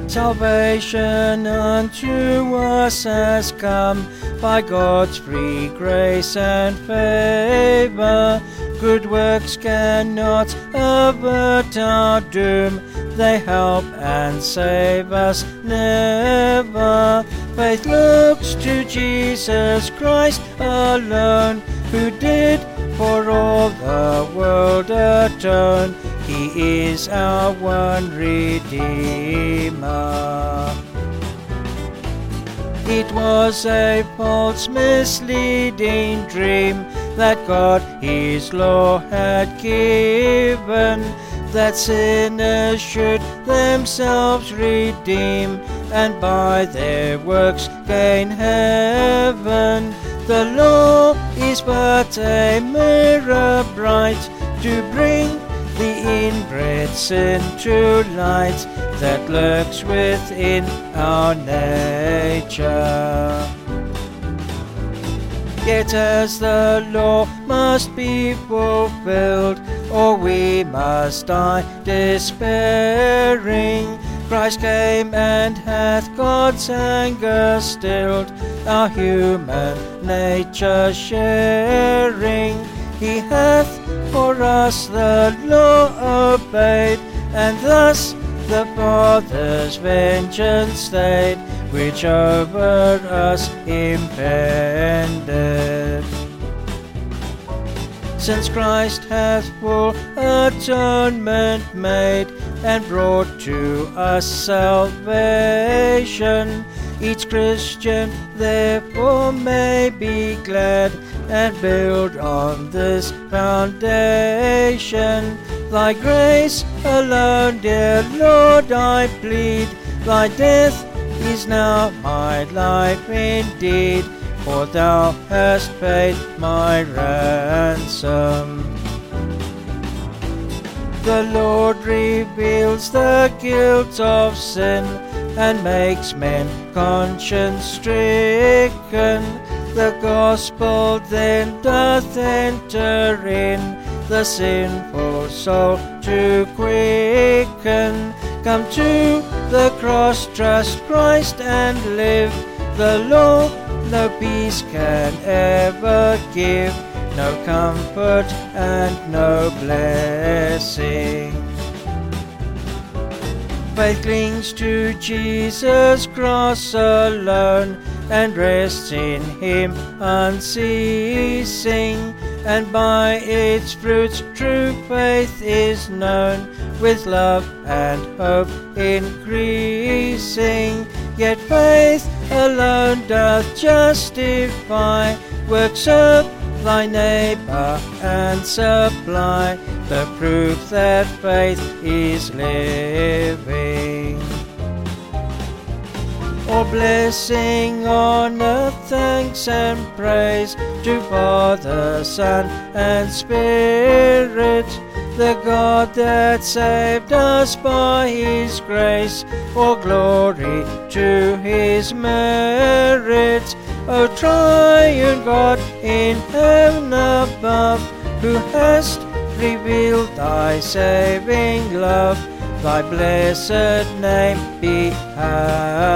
Salvation unto us has come by God's free grace and favour. Good works cannot avert our doom, they help and save us never. Faith looks to Jesus Christ alone, who did for all the world atone. He is our one Redeemer. It was a false, misleading dream that God His law had given, that sinners should themselves redeem and by their works gain heaven. The law is but a mirror bright to bring the inbred sin to light that lurks within our nature. Yet as the law must be fulfilled, or we must die despairing, Christ came and hath God's anger stilled, our human nature sharing. He hath for us the law obeyed, and thus the Father's vengeance stayed, which over us impended. Since Christ hath full atonement made, and brought to us salvation, each Christian therefore may be glad and build on this foundation. Thy grace alone, dear Lord, I plead. Thy death is now my life indeed, for thou hast paid my ransom. The Lord reveals the guilt of sin, and makes men conscience-stricken. The gospel then doth enter in, the sinful soul to quicken. Come to the cross, trust Christ and live. The law no peace can ever give, no comfort and no blessing. Faith clings to Jesus' cross alone, and rests in Him unceasing, and by its fruits true faith is known, with love and hope increasing. Yet faith alone doth justify, work serve thy neighbour and supply the proof that faith is living. All blessing, honour, thanks and praise to Father, Son and Spirit, the God that saved us by His grace. All glory to His merit. O triune God in heaven above, who hast revealed thy saving love, thy blessed name be hallowed.